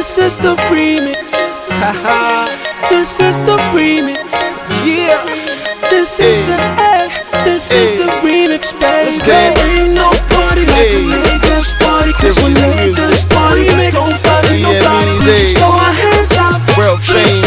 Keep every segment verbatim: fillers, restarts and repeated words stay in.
This is the remix. Haha. This is the remix. Yeah. This is the A. This is the remix, baby. Ain't no party like a Lagos party. Cause we Lagos party. Nobody, nobody. We just throw our hands up. World fame.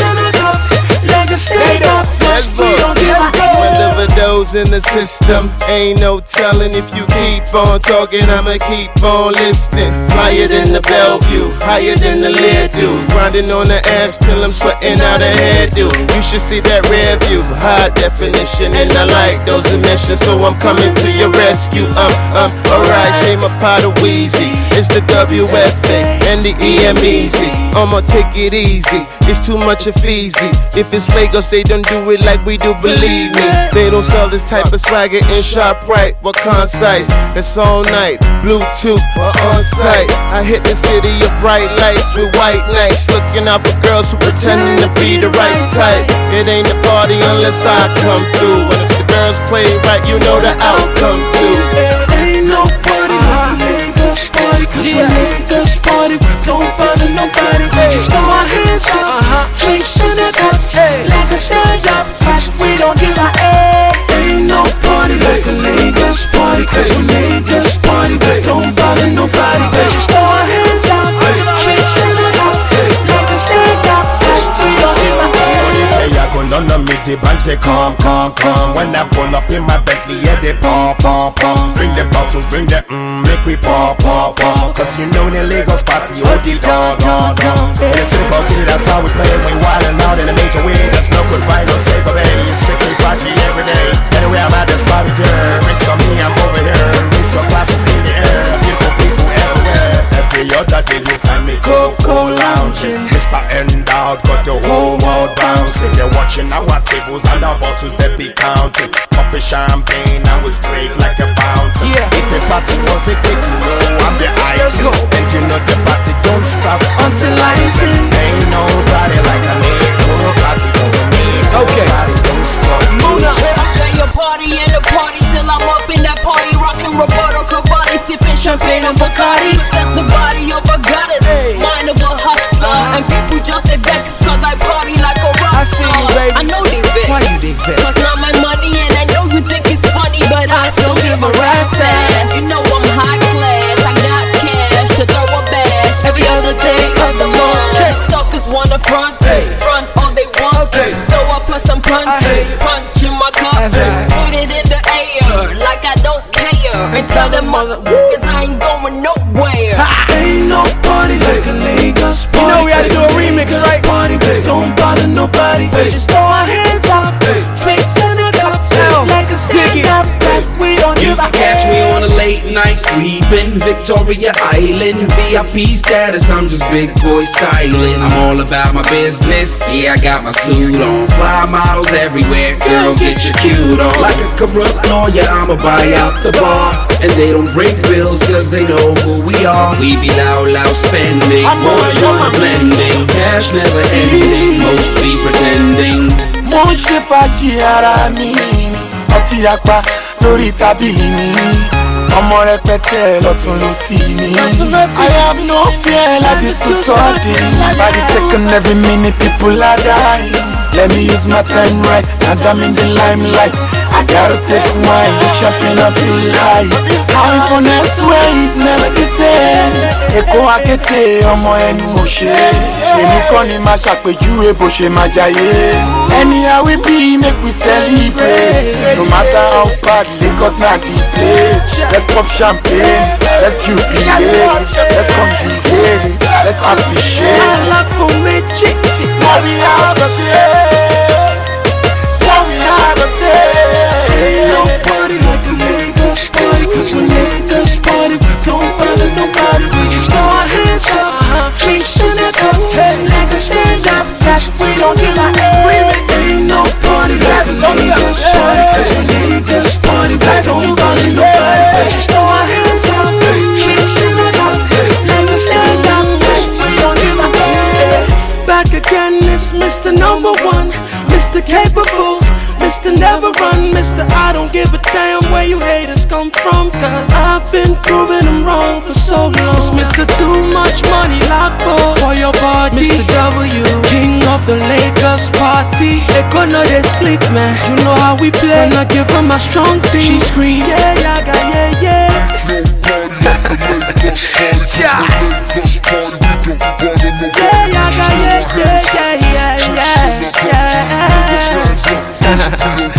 Lagos stand up. Let's go. When the Vido's in the system, ain't no telling. If you keep on talking, I'ma keep on listening. Flyer than the Bellevue, higher than the lead do. Grinding on the ass till I'm sweating out a hairdo. You should see that rear view, high definition, and I like those dimensions, so I'm coming to your rescue. Um, um, alright, shame a pot of Wheezy. It's the W F A and the E M Easy. I'ma take it easy. It's too much of easy. If it's Lagos, they don't do it like we do. Believe me, they don't sell this type of swagger in ShopRite. What concise? It's all night, Bluetooth or on site. I hit the city of bright lights with white nights, looking out for girls who pretending to be the right type. It ain't a party unless I come through. But if the girls play right, you know the outcome too. Ain't no party like a Lagos party. Cause we Lagos party. Don't bother nobody. We just throw our hands up. Drinks in the cups. Lagos stand up. We don't give a A. Ain't no party like a Lagos party. Cause we Lagos party. Don't bother nobody. We just throw our hands up. Drinks in the cups. Lagos stand up. We don't give a A. I go none of me, the band say come, come, come. When I pull up in my Bentley, yeah, they pump, pump, pump. Bring the bottles, bring the mmm, make we pump, pump, pump. Cause you know the Lagos party, oh, the dog, dog, dog. In the city party, that's how we play. We wildin' out in a major way. That's no good, right? Don't say, but hey, it's strictly flashy every day. Anyway, I'm at this party, there. Drinks on me, I'm over here. Raise your glasses in the air. Beautiful people everywhere. Every other day you find me Coco lounging. Mister Endowed got the whole world bouncing. They're watching our tables and our bottles they be counting. Pop a champagne and we spray like a fountain. Yeah. If the party was a big no, I'm the icing. And you know the party don't stop until I sing. Ain't nobody like a Lagos party doesn't need. Okay. Nobody don't stop. Mona. I play a party and a party till I'm up in that party, rocking Roberto Cavalli, sipping champagne and Bacardi. That's the body of a goddess, hey. Mind of a hustler, uh-huh. And people just they vex cause I party like a rock. I see you, baby. I know they vex. Why you they vex? Cause not my money and I know you think it's funny, but I don't give a rat's ass. You know I'm high class, I got cash to throw a bash every other day of the month. Okay. Suckers wanna front, hey. Front all they want, okay. So I put some punch, punch in my cup, right. Put it in the air like I don't care, and tell them mother, cause I ain't going nowhere. Ha. Ain't no party like a Lagos party. You know we had to do a remix, right? Party, hey. Don't bother nobody. Hey. Just throw our hands up, hey. Drinks in the cups, like a stand up. We don't You give a can catch me on a late night creeping Victoria Island, V I P status, I'm just big boy styling. I'm all about my business, yeah, I got my suit on. Fly models everywhere, girl, get your cute on. Like a corrupt lawyer, I'ma buy out the bar. And they don't break bills cause they know who we are. We be loud, loud spending, boys wanna blending. Cash never ending, most be pretending. Mo ń ṣe fàájì ara mi, ọtí apá lórí tábìlì mi, ọmọ rẹpẹtẹ lọ́tún ló sí mi. I have no fear like this too sudden. By the second every minute people are dying. Let me use my time right, and I'm in the limelight. I gotta take wine, the champagne I feel like. How if on next way is never the same. Èkó akété ọmọ ẹnu òṣè. Èmi kọ́ ni máa ṣàpèjúwe bó ṣe máa jayé. Anyhow we be, make we celebrate. No matter how bad Lagos not the place. Let's pop champagne, let's jubilate, let's conjugate, let's appreciate. I love for me, chick, chick. Now we have a day. Now we have a day. Ain't no party like a Lagos party. Cause we Lagos party. Don't bother nobody. We just throw our hands up. Drinks in the cups. Lagos stand up. We don't give a A. Ain't no party like a Lagos party. Cause we Lagos party. Don't bother nobody. We just throw our hands up. Drinks in the cups. Lagos stand up. We don't give a A. Back again, it's Mister Number One, Mister Capable, Mister Never Run, Mister I don't give a damn where you haters come from. Cause I've been proving them wrong for so long. It's Mister Too Much Money Lapo for your body. Mister W, king of the Lakers party. They gonna they sleep, man. You know how we play. When I give her my strong team, she scream, yeah, yeah, yeah, yeah. Yeah, yeah, yeah, yeah, yeah, yeah, yeah, yeah.